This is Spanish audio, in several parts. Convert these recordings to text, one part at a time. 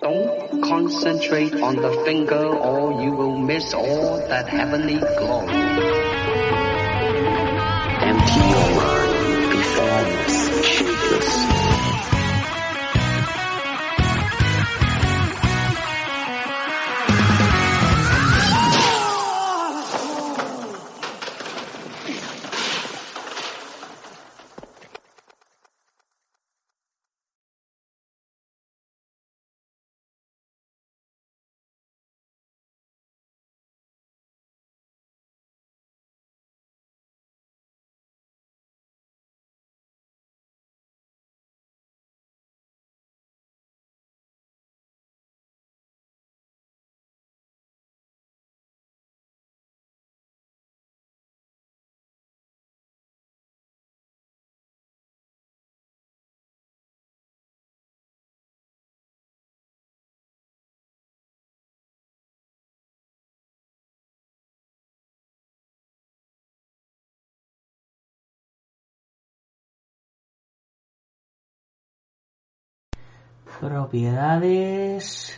Don't concentrate on the finger or you will miss all that heavenly glory. Empty your mind, be formless, shapeless. Propiedades.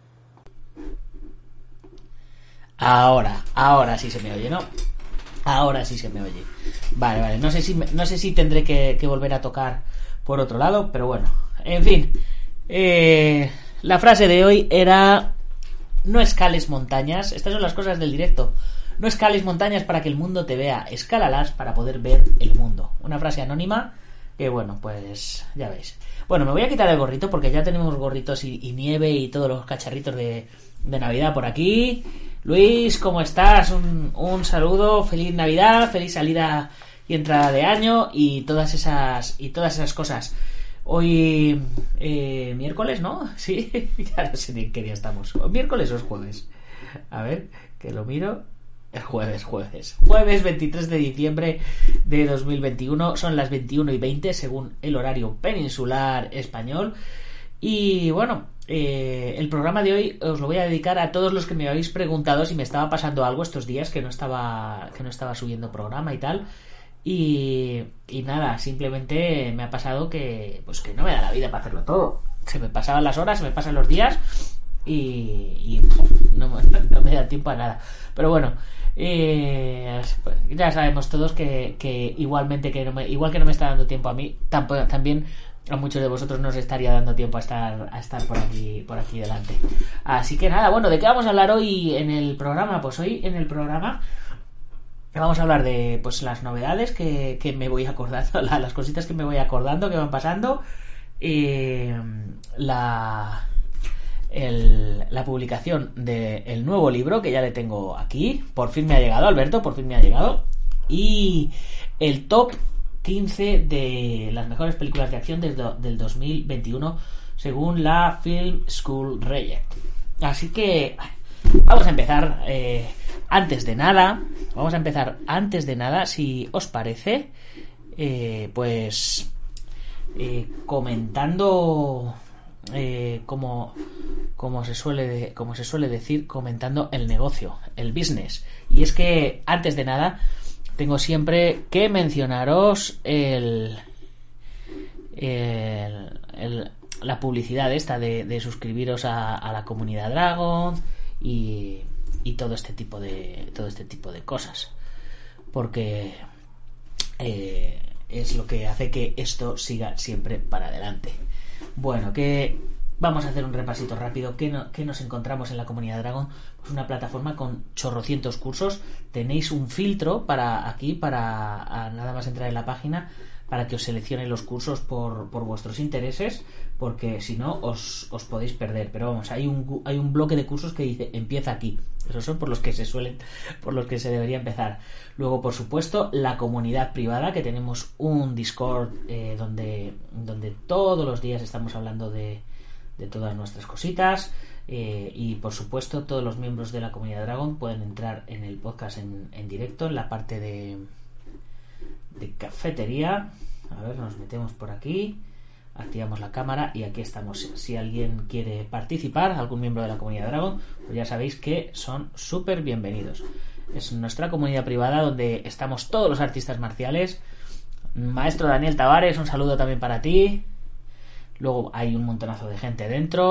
Ahora sí se me oye, ¿no? Ahora sí se me oye. Vale. No sé si tendré que volver a tocar por otro lado, pero bueno. En fin. La frase de hoy era: no escales montañas. Estas son las cosas del directo. No escales montañas para que el mundo te vea. Escálalas para poder ver el mundo. Una frase anónima que, bueno, pues ya veis. Bueno, me voy a quitar el gorrito porque ya tenemos gorritos y nieve y todos los cacharritos de Navidad por aquí. Luis, ¿cómo estás? Un saludo, feliz Navidad, feliz salida y entrada de año y todas esas cosas. Hoy miércoles, ¿no? Sí, ya no sé ni en qué día estamos. ¿Miércoles o es jueves? A ver, que lo miro. Es jueves 23 de diciembre de 2021, son las 21:20 según el horario peninsular español. Y bueno, el programa de hoy os lo voy a dedicar a todos los que me habéis preguntado si me estaba pasando algo estos días, que no estaba subiendo programa y tal. Y nada, simplemente me ha pasado que no me da la vida para hacerlo todo. Se me pasaban las horas, se me pasan los días y no me da tiempo a nada. Pero bueno, ya sabemos todos que igualmente igual que no me está dando tiempo a mí, también a muchos de vosotros no os estaría dando tiempo a estar por aquí delante. Así que nada, bueno, ¿de qué vamos a hablar hoy en el programa? Pues hoy en el programa vamos a hablar de pues las novedades que me voy acordando, las cositas que me voy acordando que van pasando, la publicación del nuevo libro que ya le tengo aquí, por fin me ha llegado, Alberto, por fin me ha llegado, y el top 15 de las mejores películas de acción del 2021 según la Film School Project. Así que vamos a empezar antes de nada, si os parece, comentando como se suele decir, comentando el negocio, el business. Y es que antes de nada tengo siempre que mencionaros la publicidad esta de suscribiros a la comunidad Dragon y todo este tipo de cosas, porque es lo que hace que esto siga siempre para adelante. Bueno, que vamos a hacer un repasito rápido. ¿Qué nos encontramos en la comunidad Dragon? Pues una plataforma con chorrocientos cursos. Tenéis un filtro para nada más entrar en la página, para que os seleccione los cursos por vuestros intereses, porque si no os podéis perder. Pero vamos, hay un bloque de cursos que dice empieza aquí. Esos son por los que se debería empezar. Luego, por supuesto, la comunidad privada, que tenemos un Discord donde todos los días estamos hablando de todas nuestras cositas, y por supuesto todos los miembros de la comunidad Dragon pueden entrar en el podcast en directo, en la parte de cafetería. A ver, nos metemos por aquí, activamos la cámara y aquí estamos. Si alguien quiere participar, algún miembro de la comunidad Dragon, pues ya sabéis que son súper bienvenidos. Es nuestra comunidad privada donde estamos todos los artistas marciales. Maestro Daniel Tavares, un saludo también para ti. Luego hay un montonazo de gente dentro.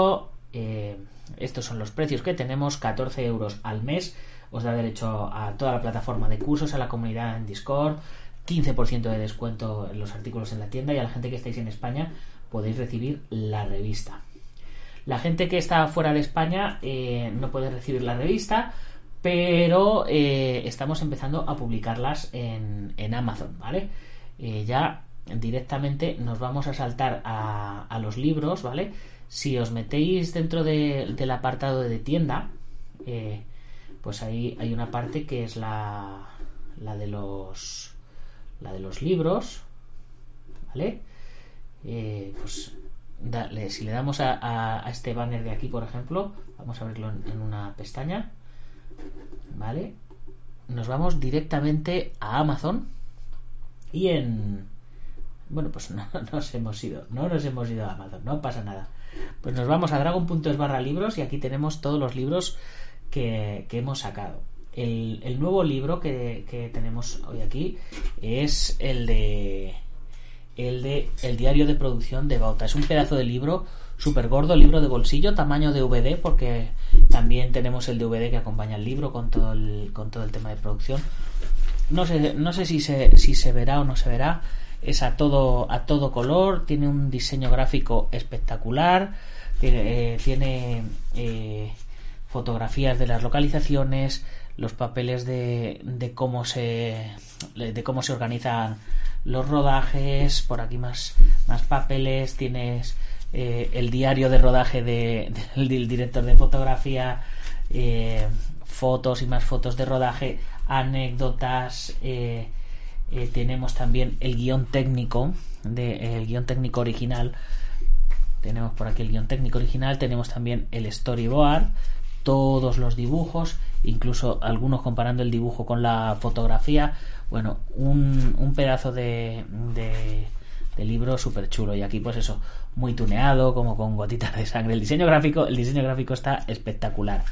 estos son los precios que tenemos: 14 euros al mes, os da derecho a toda la plataforma de cursos, a la comunidad en Discord, 15% de descuento en los artículos en la tienda, y a la gente que estáis en España podéis recibir la revista. La gente que está fuera de España no puede recibir la revista, pero estamos empezando a publicarlas en Amazon, ¿vale? Ya directamente nos vamos a saltar a los libros, ¿vale? Si os metéis dentro del apartado de tienda, pues ahí hay una parte que es la de los libros, ¿vale? Pues si le damos a este banner de aquí, por ejemplo, vamos a abrirlo en una pestaña, ¿vale? Nos vamos directamente a Amazon y bueno, pues no nos hemos ido a Amazon, no pasa nada. Pues nos vamos a dragon.es/libros y aquí tenemos todos los libros que hemos sacado. El nuevo libro que tenemos hoy aquí es el diario de producción de Bauta. Es un pedazo de libro súper gordo, libro de bolsillo, tamaño DVD, porque también tenemos el DVD que acompaña el libro con todo el tema de producción. No sé si se verá o no se verá. Es a todo color, tiene un diseño gráfico espectacular, tiene fotografías de las localizaciones, los papeles de cómo se organizan los rodajes, por aquí más papeles, tienes el diario de rodaje del director de fotografía, fotos y más fotos de rodaje, anécdotas, tenemos también el guión técnico original. Tenemos por aquí el guión técnico original, tenemos también el storyboard, todos los dibujos, incluso algunos comparando el dibujo con la fotografía. Bueno, un pedazo de libro súper chulo, y aquí pues eso, muy tuneado, como con gotitas de sangre. El diseño gráfico está espectacular.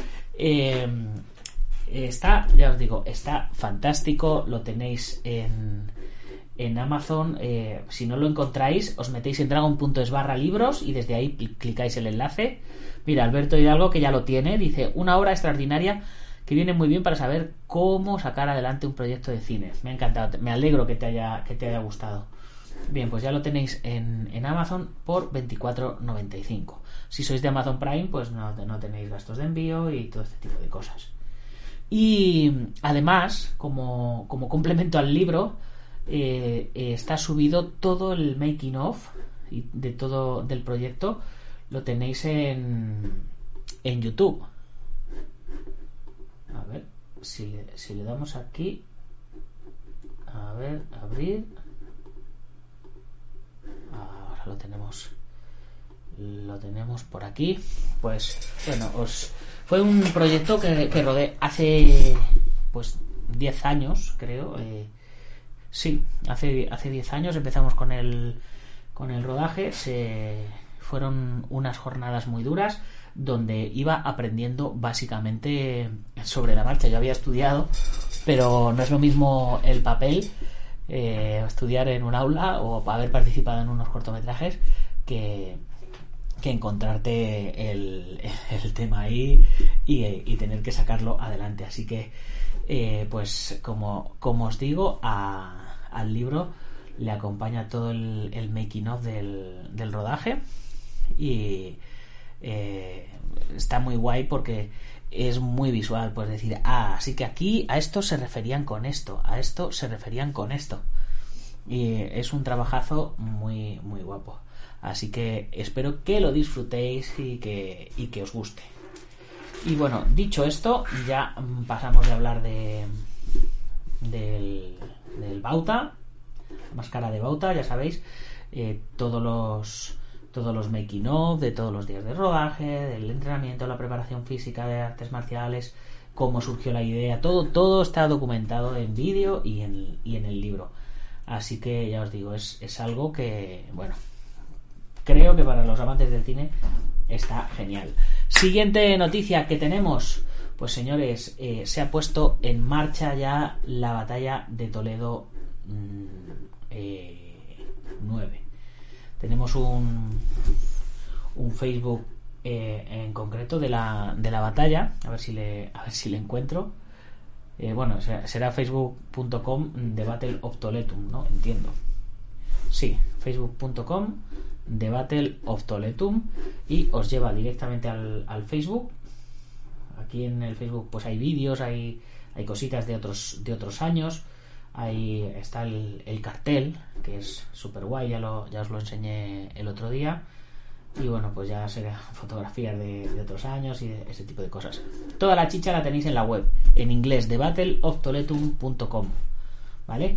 Ya os digo, está fantástico, lo tenéis en Amazon. Si no lo encontráis, os metéis en dragon.es/libros y desde ahí clicáis el enlace. Mira, Alberto Hidalgo, que ya lo tiene, dice: una obra extraordinaria que viene muy bien para saber cómo sacar adelante un proyecto de cine. Me ha encantado, me alegro que te haya gustado. Bien, pues ya lo tenéis en Amazon por 24,95. Si sois de Amazon Prime, pues no tenéis gastos de envío y todo este tipo de cosas. Y además, como complemento al libro, está subido todo el making of de todo del proyecto. Lo tenéis en YouTube. A ver, si le damos aquí, a ver, abrir. Ahora lo tenemos por aquí. Pues bueno, fue un proyecto que rodé hace pues 10 años, creo. Sí, hace 10 años empezamos con el rodaje. Fueron unas jornadas muy duras donde iba aprendiendo básicamente sobre la marcha. Yo había estudiado, pero no es lo mismo el papel, estudiar en un aula o haber participado en unos cortometrajes que encontrarte el tema ahí y tener que sacarlo adelante. Así que pues como os digo, al libro le acompaña todo el making of del rodaje, y está muy guay porque es muy visual. Pues decir, así que aquí a esto se referían con esto, a esto se referían con esto, y es un trabajazo muy muy guapo. Así que espero que lo disfrutéis y que os guste. Y bueno, dicho esto, ya pasamos de hablar del Bauta, la máscara de Bauta. Ya sabéis, todos los making of de todos los días de rodaje, del entrenamiento, la preparación física de artes marciales, cómo surgió la idea, todo está documentado en vídeo y en el libro. Así que ya os digo, es algo que, bueno, creo que para los amantes del cine está genial. Siguiente noticia que tenemos, pues señores, se ha puesto en marcha ya la batalla de Toledo 9. Tenemos un Facebook en concreto de la batalla, a ver si le encuentro. Bueno, será facebook.com de Battle of Toletum, ¿no? Entiendo. Sí, facebook.com de Battle of Toletum, y os lleva directamente al Facebook. Aquí en el Facebook pues hay vídeos, hay cositas de otros años. Ahí está el cartel, que es súper guay, ya os lo enseñé el otro día. Y bueno, pues ya será fotografías de otros años y de ese tipo de cosas. Toda la chicha la tenéis en la web, en inglés, de battleoftoletum.com, ¿vale?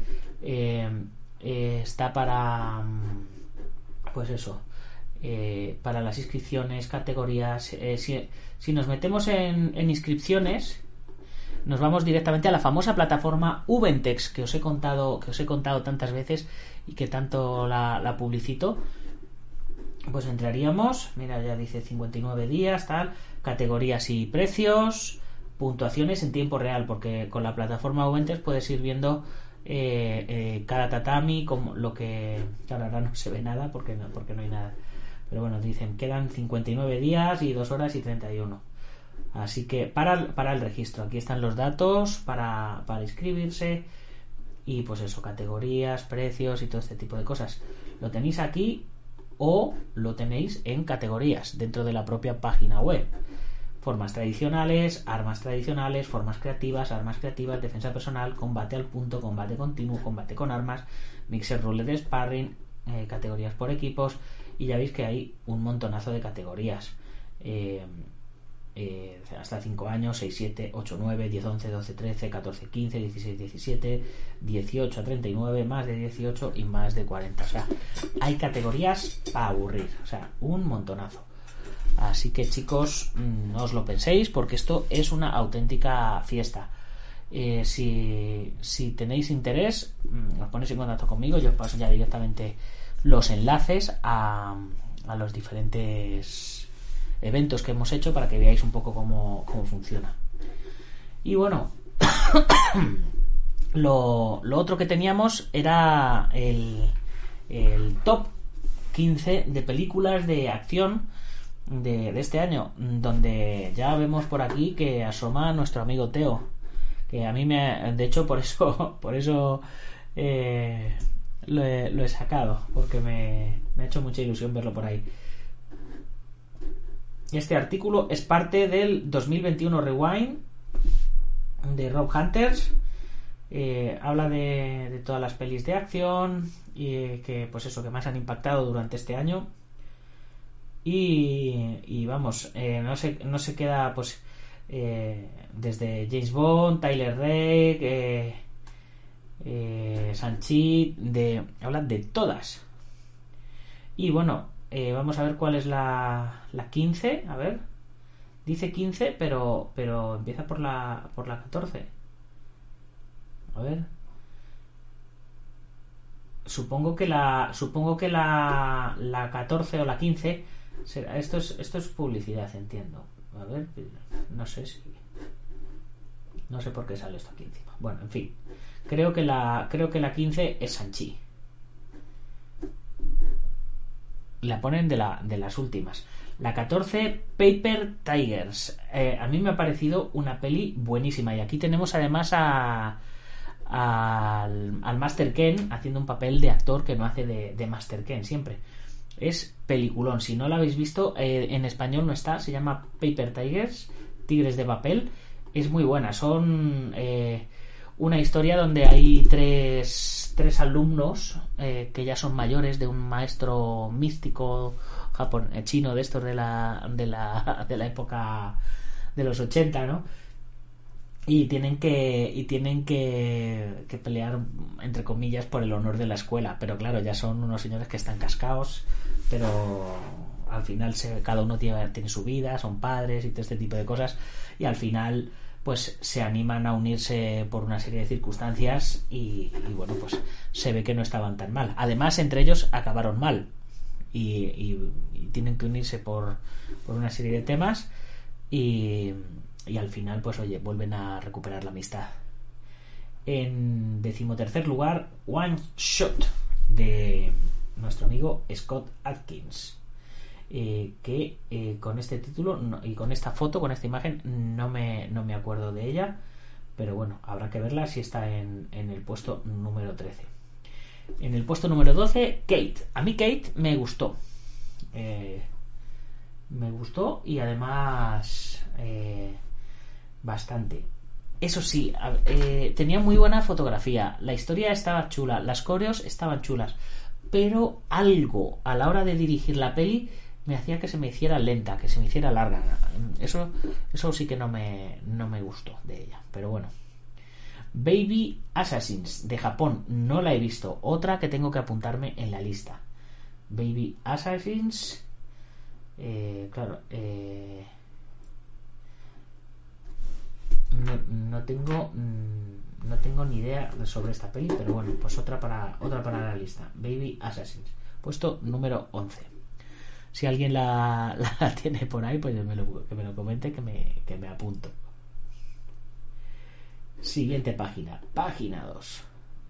Está para, pues eso, para las inscripciones, categorías. Si nos metemos en inscripciones, nos vamos directamente a la famosa plataforma Ubentex, que os he contado tantas veces y que tanto la publicito. Pues entraríamos, mira, ya dice 59 días, tal, categorías y precios, puntuaciones en tiempo real, porque con la plataforma Ubentex puedes ir viendo cada tatami, como lo que, claro, ahora no se ve nada porque no hay nada, pero bueno, dicen quedan 59 días y 2 horas y 31. Así que para el registro, aquí están los datos para inscribirse, y pues eso, categorías, precios y todo este tipo de cosas. Lo tenéis aquí o lo tenéis en categorías dentro de la propia página web. Formas tradicionales, armas tradicionales, formas creativas, armas creativas, defensa personal, combate al punto, combate continuo, combate con armas, mixer roulette, sparring, categorías por equipos, y ya veis que hay un montonazo de categorías. Hasta 5 años, 6, 7, 8, 9, 10, 11, 12, 13, 14, 15, 16, 17, 18 a 39, más de 18 y más de 40. O sea, hay categorías para aburrir, o sea, un montonazo. Así que, chicos, no os lo penséis, porque esto es una auténtica fiesta. Si tenéis interés, os ponéis en contacto conmigo, yo os paso ya directamente los enlaces a los diferentes eventos que hemos hecho para que veáis un poco cómo funciona. Y bueno, lo otro que teníamos era el top 15 de películas de acción de este año, donde ya vemos por aquí que asoma nuestro amigo Teo, que a mí de hecho por eso lo he sacado, porque me ha hecho mucha ilusión verlo por ahí. Este artículo es parte del 2021 Rewind de Rob Hunters. Habla de todas las pelis de acción y que pues eso, que más han impactado durante este año. Y vamos, no se queda pues desde James Bond, Tyler Rake, Sanchit, habla de todas. Y bueno, vamos a ver cuál es la 15. A ver, dice 15, pero empieza por la 14. A ver, supongo que la 14 o la 15 será, esto es publicidad, entiendo. A ver, no sé por qué sale esto aquí encima. Bueno, en fin, creo que la 15 es Sanchi. La ponen de las últimas. La 14, Paper Tigers. A mí me ha parecido una peli buenísima, y aquí tenemos además al Master Ken haciendo un papel de actor que no hace de Master Ken siempre. Es peliculón. Si no la habéis visto, en español no está, se llama Paper Tigers, Tigres de Papel. Es muy buena. Son una historia donde hay tres alumnos que ya son mayores, de un maestro místico chino de estos de la época de los 80, ¿no? Y tienen que pelear, entre comillas, por el honor de la escuela. Pero claro, ya son unos señores que están cascaos, pero al final cada uno tiene su vida, son padres y todo este tipo de cosas, y al final pues se animan a unirse por una serie de circunstancias y bueno, pues se ve que no estaban tan mal. Además, entre ellos acabaron mal y tienen que unirse por una serie de temas y al final, pues oye, vuelven a recuperar la amistad. En 13º lugar, One Shot, de nuestro amigo Scott Adkins. que con este título y con esta foto, con esta imagen, no me acuerdo de ella, pero bueno, habrá que verla si está en el puesto número 13. En el puesto número 12, Kate. A mí Kate me gustó. Me gustó y además bastante. Eso sí, tenía muy buena fotografía, la historia estaba chula, las coreos estaban chulas, pero algo a la hora de dirigir la peli me hacía que se me hiciera lenta, que se me hiciera larga. Eso sí que no me gustó de ella, pero bueno. Baby Assassins de Japón, no la he visto, otra que tengo que apuntarme en la lista. Baby Assassins, claro, no tengo ni idea sobre esta peli, pero bueno, pues otra para la lista. Baby Assassins, puesto número 11. Si alguien la tiene por ahí, pues que me lo comente, que me apunto. Siguiente página 2.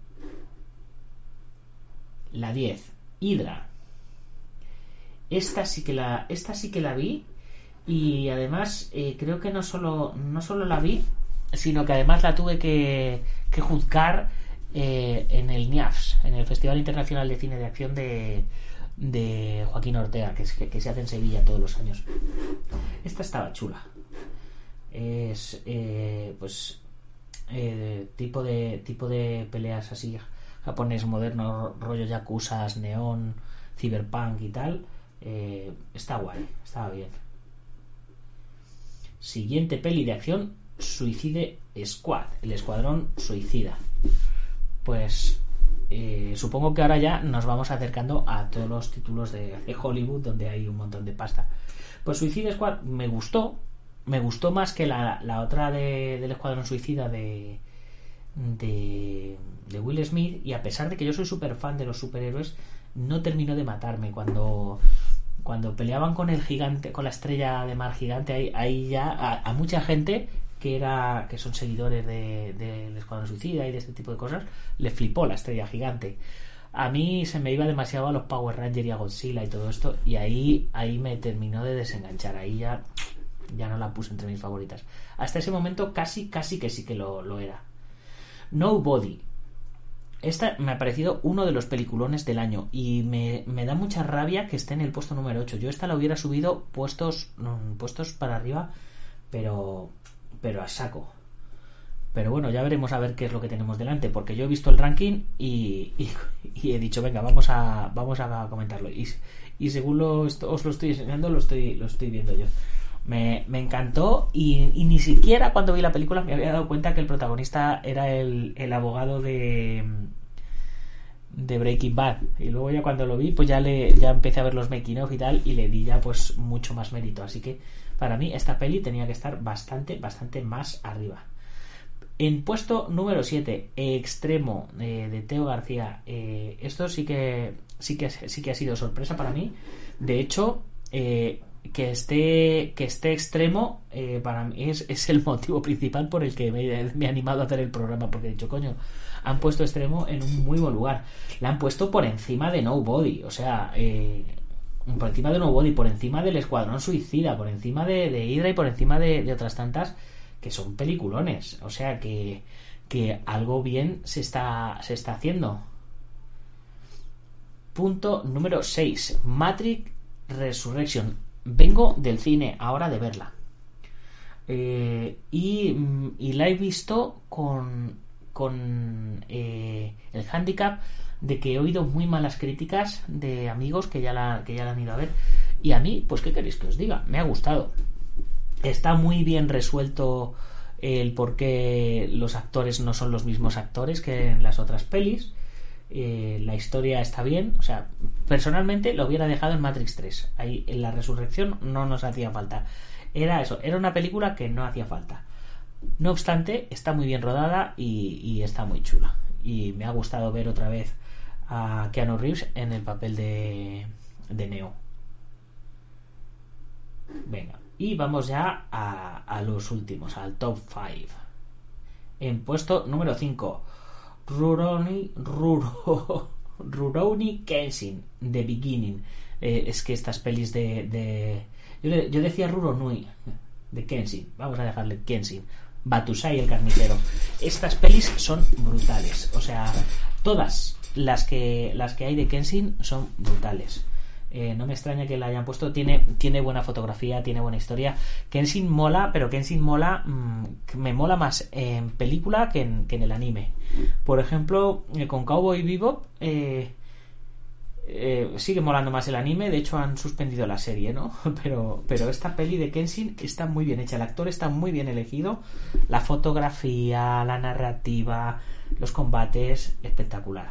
La 10, Hydra. Esta sí que la vi. Y además creo que no solo la vi, sino que además la tuve que juzgar en el NIAFS, en el Festival Internacional de Cine de Acción de Joaquín Ortega, que se hace en Sevilla todos los años. Esta estaba chula. Es tipo de peleas así japonés moderno, rollo yakuzas, neón, cyberpunk y tal. Está guay, estaba bien. Siguiente peli de acción, Suicide Squad, el Escuadrón Suicida. Pues supongo que ahora ya nos vamos acercando a todos los títulos de Hollywood donde hay un montón de pasta. Pues Suicide Squad me gustó más que la otra del Escuadrón Suicida de Will Smith, y a pesar de que yo soy súper fan de los superhéroes, no terminó de matarme cuando peleaban con el gigante, con la estrella de mar gigante. Ahí ya a mucha gente que son seguidores del Escuadrón Suicida y de este tipo de cosas, le flipó la estrella gigante. A mí se me iba demasiado a los Power Rangers y a Godzilla y todo esto, y ahí me terminó de desenganchar. Ahí ya no la puse entre mis favoritas. Hasta ese momento casi que sí que lo era. Nobody. Esta me ha parecido uno de los peliculones del año y me da mucha rabia que esté en el puesto número 8. Yo esta la hubiera subido puestos para arriba, pero a saco. Pero bueno, ya veremos a ver qué es lo que tenemos delante, porque yo he visto el ranking y he dicho, venga, vamos a comentarlo. Y según os lo estoy enseñando, lo estoy viendo yo. Me encantó y ni siquiera cuando vi la película me había dado cuenta que el protagonista era el abogado de Breaking Bad, y luego ya cuando lo vi pues ya empecé a ver los making of y tal, y le di ya pues mucho más mérito. Así que para mí esta peli tenía que estar bastante más arriba. En puesto número 7, Extremo, de Teo García. Esto sí que ha sido sorpresa para mí. De hecho, que esté Extremo para mí es el motivo principal por el que me he animado a hacer el programa, porque he dicho, coño, han puesto Extremo en un muy buen lugar. La han puesto por encima de Nobody, o sea, por encima de Nobody, por encima del Escuadrón Suicida, por encima de Hydra y por encima de otras tantas que son peliculones. O sea que algo bien se está haciendo. Punto número 6, Matrix Resurrection. Vengo del cine ahora de verla, y la he visto con el hándicap de que he oído muy malas críticas de amigos que ya la han ido a ver, y a mí, pues qué queréis que os diga, me ha gustado. Está muy bien resuelto el por qué los actores no son los mismos actores que en las otras pelis. La historia está bien, o sea, personalmente lo hubiera dejado en Matrix 3. Ahí en la Resurrección no nos hacía falta. Era una película que no hacía falta. No obstante, está muy bien rodada y está muy chula. Y me ha gustado ver otra vez a Keanu Reeves en el papel de Neo. Venga, y vamos ya a los últimos, al top 5. En puesto número 5, Rurouni Kenshin, The Beginning, Es que estas pelis yo decía Ruro Nui, de Kenshin, vamos a dejarle Kenshin, Batusai el carnicero. Estas pelis son brutales, o sea, todas las que hay de Kenshin son brutales. No me extraña que la hayan puesto. Tiene buena fotografía, tiene buena historia. Kenshin mola, pero Kenshin mola, me mola más en película que en el anime. Por ejemplo, con Cowboy Bebop sigue molando más el anime. De hecho han suspendido la serie, ¿no? Pero esta peli de Kenshin está muy bien hecha. El actor está muy bien elegido. La fotografía, la narrativa, los combates, espectacular.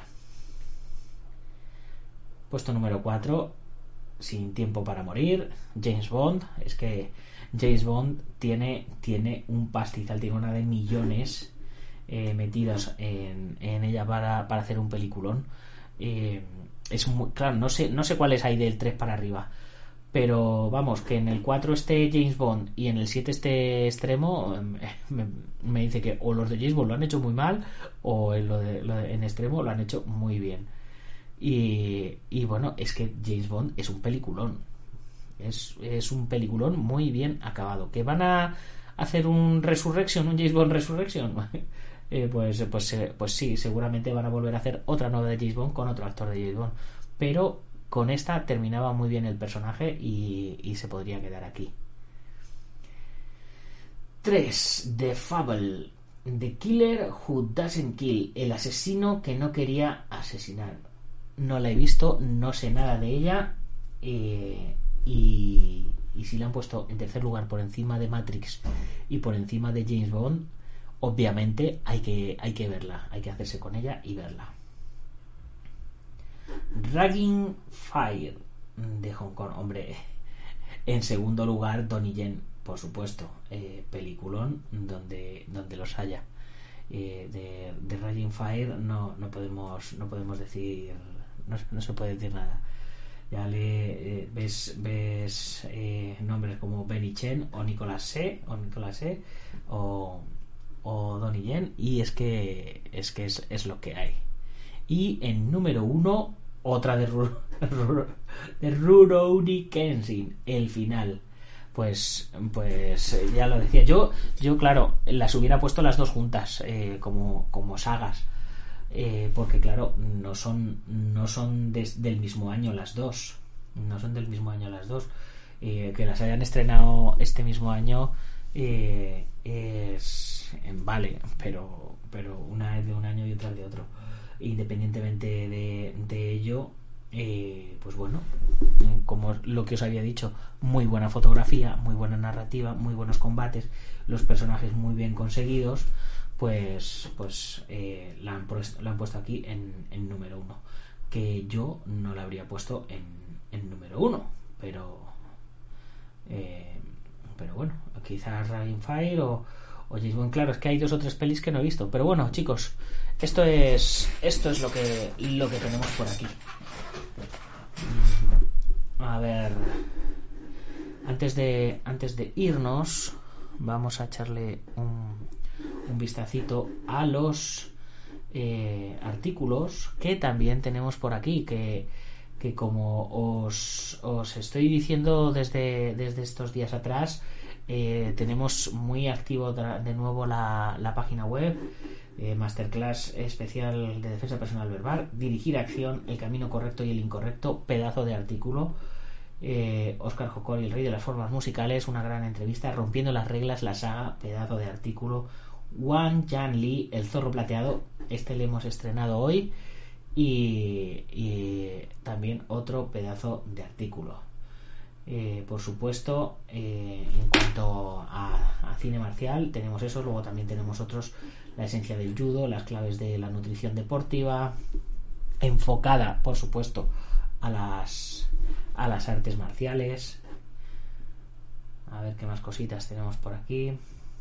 Puesto número 4, Sin tiempo para morir, James Bond. Es que James Bond tiene un pastizal, tiene una de millones metidos en ella para hacer un peliculón. Es muy, claro, no sé cuáles hay del 3 para arriba, pero vamos, que en el 4 esté James Bond y en el 7 esté Extremo, me dice que o los de James Bond lo han hecho muy mal o en Extremo lo han hecho muy bien. Y bueno, es que James Bond es un peliculón, es un peliculón muy bien acabado. ¿Que van a hacer un James Bond Resurrection? Pues sí, seguramente van a volver a hacer otra nueva de James Bond con otro actor de James Bond, pero con esta terminaba muy bien el personaje y se podría quedar aquí. 3. The Fable, The Killer Who Doesn't Kill, el asesino que no quería asesinar. No la he visto, no sé nada de ella, y si la han puesto en tercer lugar por encima de Matrix y por encima de James Bond, obviamente hay que verla, hay que hacerse con ella y verla. Dragon Fire, de Hong Kong, hombre. En segundo lugar, Donnie Yen, por supuesto, peliculón donde los haya. De Dragon Fire no podemos decir, no se puede decir nada. Ya ves nombres como Benny Chen o Nicolas Se o Donnie Yen, y es que es lo que hay. Y en número 1, otra de Rurouni Kenshin, el final. Pues ya lo decía yo claro, las hubiera puesto las dos juntas, como sagas, porque claro, no son del mismo año las dos, que las hayan estrenado este mismo año vale, pero una es de un año y otra de otro. Independientemente de ello, pues bueno, como lo que os había dicho, muy buena fotografía, muy buena narrativa, muy buenos combates, los personajes muy bien conseguidos, pues la han puesto aquí en número 1, que yo no la habría puesto en número 1, pero bueno, quizás Dragonfire o James Bond. Claro, es que hay 2 o 3 pelis que no he visto, pero bueno, chicos, esto es lo que tenemos por aquí. A ver, antes de irnos, vamos a echarle un vistacito a los artículos que también tenemos por aquí, que como os estoy diciendo desde estos días atrás, tenemos muy activo de nuevo la página web, Masterclass especial de defensa personal verbal, dirigir acción, el camino correcto y el incorrecto, pedazo de artículo. Oscar Jocori, el rey de las formas musicales, una gran entrevista, rompiendo las reglas, la saga, pedazo de artículo. Wang Yan Li, el zorro plateado, este le hemos estrenado hoy, y también otro pedazo de artículo. Por supuesto, en cuanto a cine marcial, tenemos eso. Luego también tenemos otros: la esencia del judo, las claves de la nutrición deportiva, enfocada, por supuesto, a las artes marciales. A ver qué más cositas tenemos por aquí.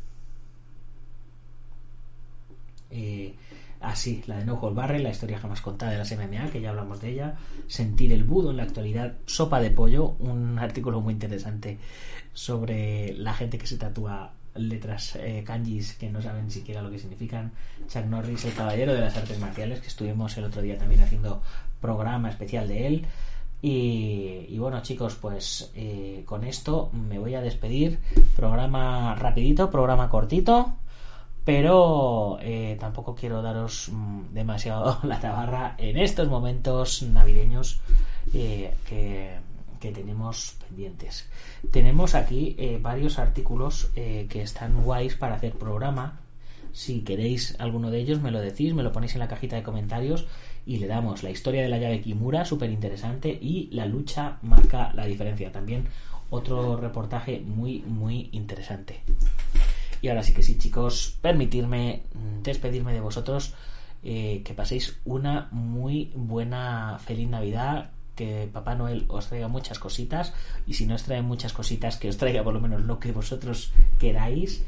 Sí, la de No Holds Barred, la historia jamás contada de las MMA, que ya hablamos de ella. Sentir el budo en la actualidad, sopa de pollo, un artículo muy interesante sobre la gente que se tatúa letras kanjis que no saben siquiera lo que significan. Chuck Norris, el caballero de las artes marciales, que estuvimos el otro día también haciendo programa especial de él. Y bueno, chicos, pues con esto me voy a despedir. Programa rapidito, programa cortito, pero tampoco quiero daros demasiado la tabarra en estos momentos navideños que tenemos pendientes. Tenemos aquí varios artículos que están guays para hacer programa. Si queréis alguno de ellos, me lo decís, me lo ponéis en la cajita de comentarios y le damos. La historia de la llave Kimura, súper interesante, y la lucha marca la diferencia. También otro reportaje muy, muy interesante. Y ahora sí que sí, chicos, permitirme despedirme de vosotros. Que paséis una muy buena, feliz Navidad. Que Papá Noel os traiga muchas cositas, y si no os trae muchas cositas, que os traiga por lo menos lo que vosotros queráis,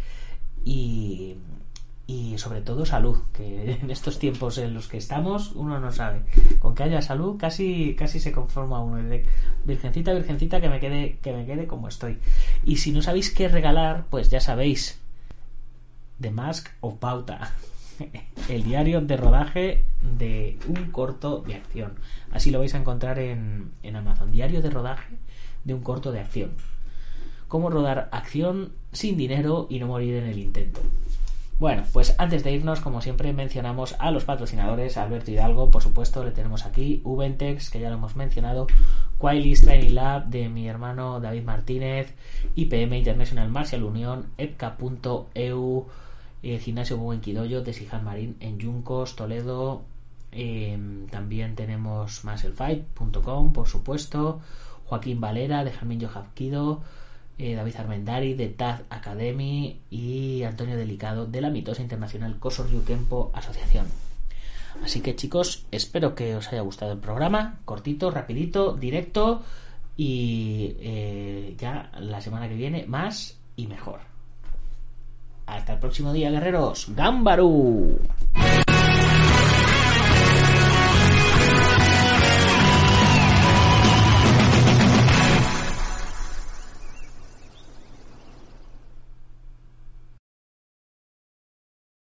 y sobre todo salud, que en estos tiempos en los que estamos uno no sabe, con que haya salud casi se conforma uno. De virgencita, virgencita, que me quede como estoy. Y si no sabéis qué regalar, pues ya sabéis, The Mask of Bauta, el diario de rodaje de un corto de acción. Así lo vais a encontrar en Amazon. Diario de rodaje de un corto de acción. Cómo rodar acción sin dinero y no morir en el intento. Bueno, pues antes de irnos, como siempre, mencionamos a los patrocinadores. Alberto Hidalgo, por supuesto, le tenemos aquí. Ubentex, que ya lo hemos mencionado. Quailis Training Lab, de mi hermano David Martínez. IPM International Martial Union. Epca.eu, Gimnasio Buen Quidoyo de Sijan Marín en Yuncos, Toledo. También tenemos musclefight.com, por supuesto. Joaquín Valera, de Jamín Yohapkido. David Armendari, de Taz Academy, y Antonio Delicado, de la Mitosa Internacional Koso Ryukempo Asociación. Así que, chicos, espero que os haya gustado el programa, cortito, rapidito, directo, y ya la semana que viene más y mejor. Hasta el próximo día, guerreros. ¡Gambaru!